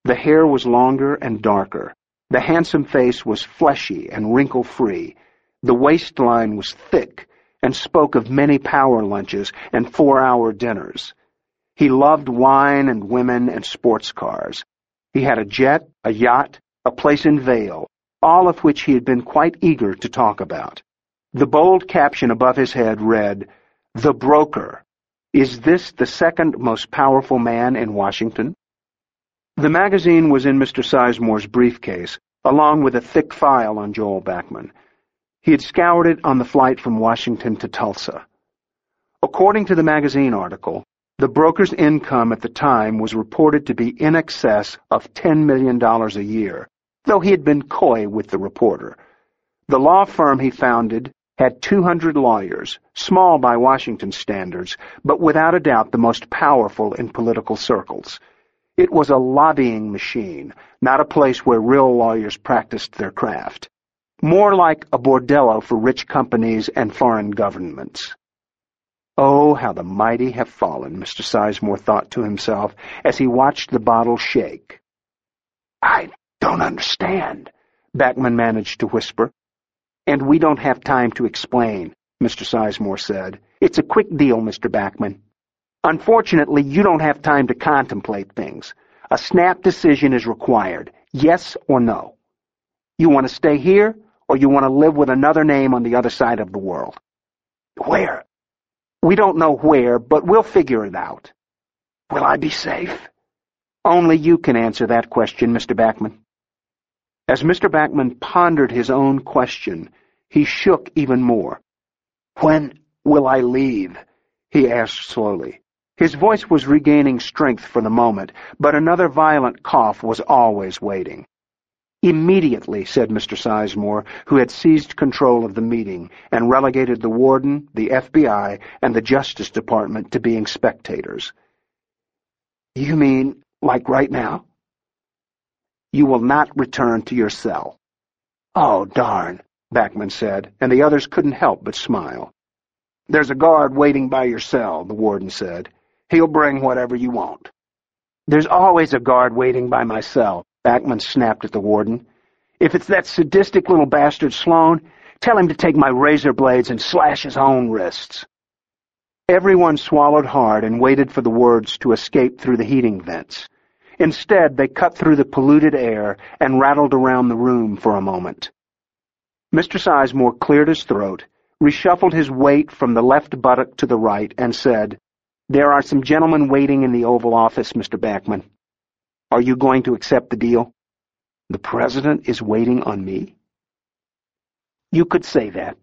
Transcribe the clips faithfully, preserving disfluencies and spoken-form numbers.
The hair was longer and darker. The handsome face was fleshy and wrinkle-free. The waistline was thick and spoke of many power lunches and four-hour dinners. He loved wine and women and sports cars. He had a jet, a yacht, a place in Vail, all of which he had been quite eager to talk about. The bold caption above his head read, "The Broker. Is this the second most powerful man in Washington?" The magazine was in Mister Sizemore's briefcase, along with a thick file on Joel Backman. He had scoured it on the flight from Washington to Tulsa. According to the magazine article, the broker's income at the time was reported to be in excess of ten million dollars a year, though he had been coy with the reporter. The law firm he founded had two hundred lawyers, small by Washington standards, but without a doubt the most powerful in political circles. It was a lobbying machine, not a place where real lawyers practiced their craft. More like a bordello for rich companies and foreign governments. Oh, how the mighty have fallen, Mister Sizemore thought to himself as he watched the bottle shake. "I don't understand," Backman managed to whisper. "And we don't have time to explain," Mister Sizemore said. "It's a quick deal, Mister Backman. Unfortunately, you don't have time to contemplate things. A snap decision is required, yes or no. You want to stay here, or you want to live with another name on the other side of the world?" "Where?" "We don't know where, but we'll figure it out." "Will I be safe?" "Only you can answer that question, Mister Backman." As Mister Backman pondered his own question, he shook even more. "When will I leave?" he asked slowly. His voice was regaining strength for the moment, but another violent cough was always waiting. "Immediately," said Mister Sizemore, who had seized control of the meeting and relegated the warden, the F B I, and the Justice Department to being spectators. "You mean, like right now?" "You will not return to your cell." "Oh, darn," Backman said, and the others couldn't help but smile. "There's a guard waiting by your cell," the warden said. "He'll bring whatever you want." "There's always a guard waiting by my cell," Backman snapped at the warden. "If it's that sadistic little bastard Sloan, tell him to take my razor blades and slash his own wrists." Everyone swallowed hard and waited for the words to escape through the heating vents. Instead, they cut through the polluted air and rattled around the room for a moment. Mister Sizemore cleared his throat, reshuffled his weight from the left buttock to the right, and said, "There are some gentlemen waiting in the Oval Office, Mister Backman. Are you going to accept the deal?" "The President is waiting on me?" "You could say that."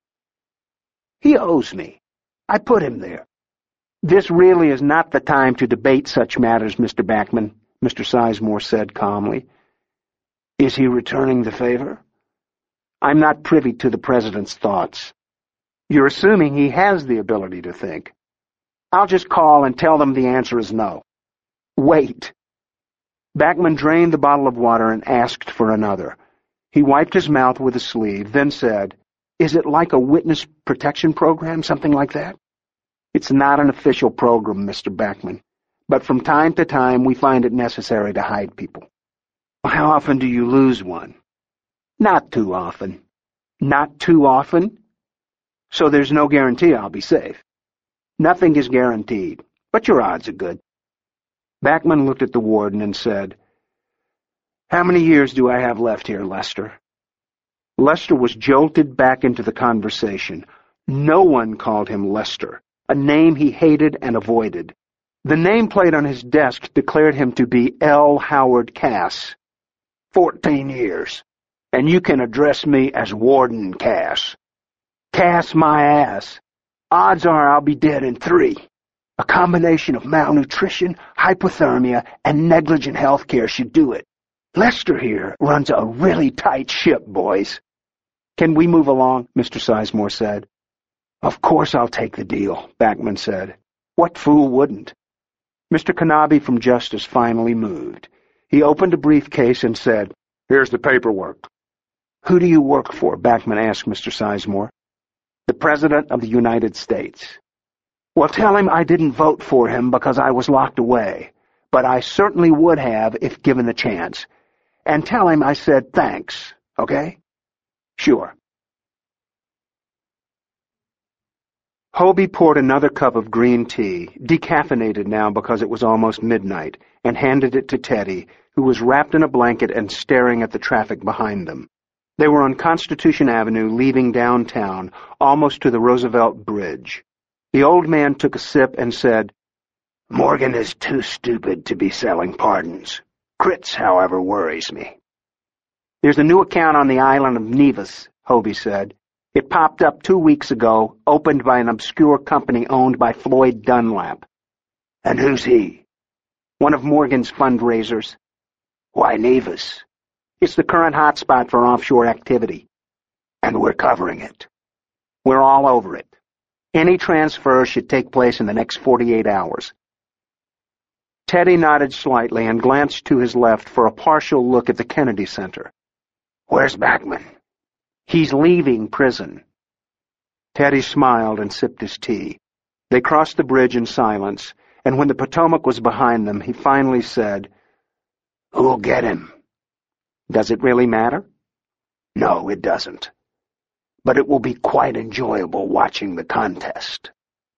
"He owes me. I put him there." "This really is not the time to debate such matters, Mister Backman," Mister Sizemore said calmly. "Is he returning the favor?" "I'm not privy to the President's thoughts." "You're assuming he has the ability to think." "I'll just call and tell them the answer is no." "Wait." Backman drained the bottle of water and asked for another. He wiped his mouth with a sleeve, then said, "Is it like a witness protection program, something like that?" "It's not an official program, Mister Backman, but from time to time we find it necessary to hide people." "How often do you lose one?" "Not too often." "Not too often? So there's no guarantee I'll be safe." "Nothing is guaranteed, but your odds are good." Backman looked at the warden and said, "How many years do I have left here, Lester?" Lester was jolted back into the conversation. No one called him Lester, a name he hated and avoided. The nameplate on his desk declared him to be L. Howard Cass. Fourteen years, and you can address me as Warden Cass." "Cass my ass. Odds are I'll be dead in three. A combination of malnutrition, hypothermia, and negligent health care should do it. Lester here runs a really tight ship, boys." "Can we move along?" Mister Sizemore said. "Of course I'll take the deal," Backman said. "What fool wouldn't?" Mister Kanabe from Justice finally moved. He opened a briefcase and said, "Here's the paperwork." "Who do you work for?" Backman asked Mister Sizemore. "The President of the United States." "Well, tell him I didn't vote for him because I was locked away, but I certainly would have if given the chance. And tell him I said thanks, okay? Sure. Hobie poured another cup of green tea, decaffeinated now because it was almost midnight, and handed it to Teddy, who was wrapped in a blanket and staring at the traffic behind them. They were on Constitution Avenue, leaving downtown, almost to the Roosevelt Bridge. The old man took a sip and said, "Morgan is too stupid to be selling pardons. Critz, however, worries me." "There's a new account on the island of Nevis," Hobie said. "It popped up two weeks ago, opened by an obscure company owned by Floyd Dunlap." "And who's he?" "One of Morgan's fundraisers." "Why Nevis?" "It's the current hotspot for offshore activity." "And we're covering it." "We're all over it. Any transfer should take place in the next forty-eight hours. Teddy nodded slightly and glanced to his left for a partial look at the Kennedy Center. "Where's Backman?" "He's leaving prison." Teddy smiled and sipped his tea. They crossed the bridge in silence, and when the Potomac was behind them, he finally said, "Who'll get him?" "Does it really matter?" "No, it doesn't. But it will be quite enjoyable watching the contest."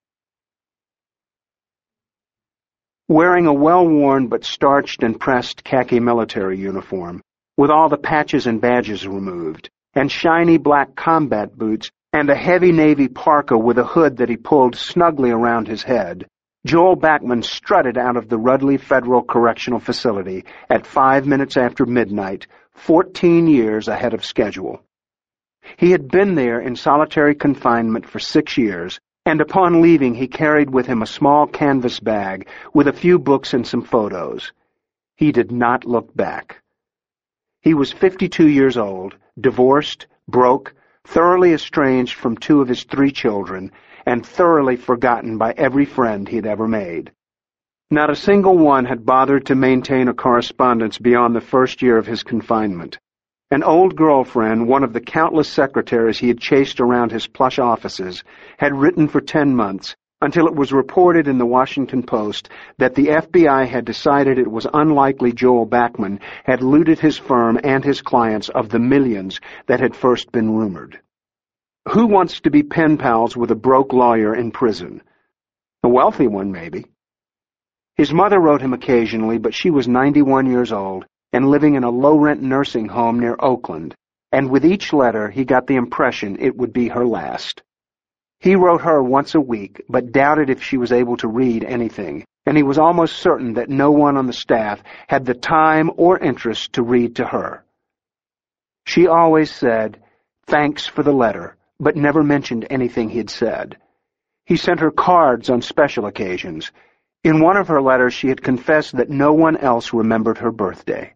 Wearing a well-worn but starched and pressed khaki military uniform, with all the patches and badges removed, and shiny black combat boots, and a heavy navy parka with a hood that he pulled snugly around his head, Joel Backman strutted out of the Rudley Federal Correctional Facility at five minutes after midnight, fourteen years ahead of schedule. He had been there in solitary confinement for six years, and upon leaving he carried with him a small canvas bag with a few books and some photos. He did not look back. He was fifty-two years old, divorced, broke, thoroughly estranged from two of his three children, and thoroughly forgotten by every friend he had ever made. Not a single one had bothered to maintain a correspondence beyond the first year of his confinement. An old girlfriend, one of the countless secretaries he had chased around his plush offices, had written for ten months, until it was reported in the Washington Post that the F B I had decided it was unlikely Joel Backman had looted his firm and his clients of the millions that had first been rumored. Who wants to be pen pals with a broke lawyer in prison? A wealthy one, maybe. His mother wrote him occasionally, but she was ninety-one years old and living in a low-rent nursing home near Oakland, and with each letter he got the impression it would be her last. He wrote her once a week, but doubted if she was able to read anything, and he was almost certain that no one on the staff had the time or interest to read to her. She always said, "Thanks for the letter," but never mentioned anything he'd said. He sent her cards on special occasions. In one of her letters she had confessed that no one else remembered her birthday.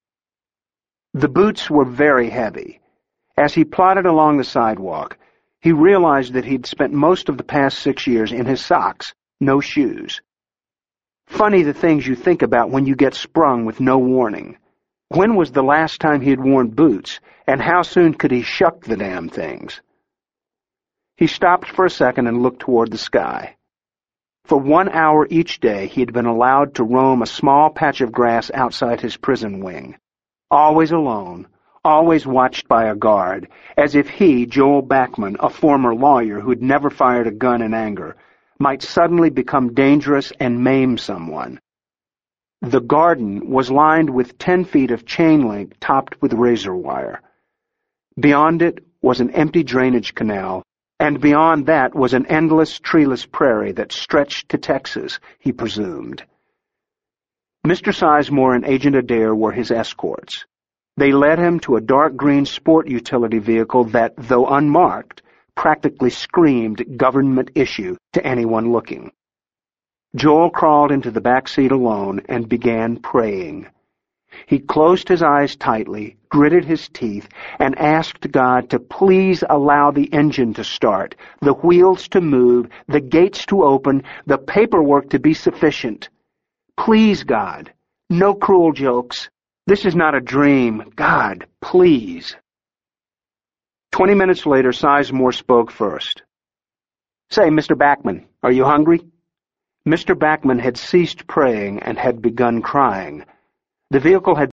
The boots were very heavy. As he plodded along the sidewalk, he realized that he'd spent most of the past six years in his socks, no shoes. Funny the things you think about when you get sprung with no warning. When was the last time he had worn boots, and how soon could he shuck the damn things? He stopped for a second and looked toward the sky. For one hour each day he had been allowed to roam a small patch of grass outside his prison wing. Always alone, always watched by a guard, as if he, Joel Backman, a former lawyer who'd never fired a gun in anger, might suddenly become dangerous and maim someone. The garden was lined with ten feet of chain link topped with razor wire. Beyond it was an empty drainage canal, and beyond that was an endless treeless prairie that stretched to Texas, he presumed. Mister Sizemore and Agent Adair were his escorts. They led him to a dark green sport utility vehicle that, though unmarked, practically screamed government issue to anyone looking. Joel crawled into the back seat alone and began praying. He closed his eyes tightly, gritted his teeth, and asked God to please allow the engine to start, the wheels to move, the gates to open, the paperwork to be sufficient. Please, God. No cruel jokes. This is not a dream. God, please. Twenty minutes later, Sizemore spoke first. "Say, Mister Backman, are you hungry?" Mister Backman had ceased praying and had begun crying. The vehicle had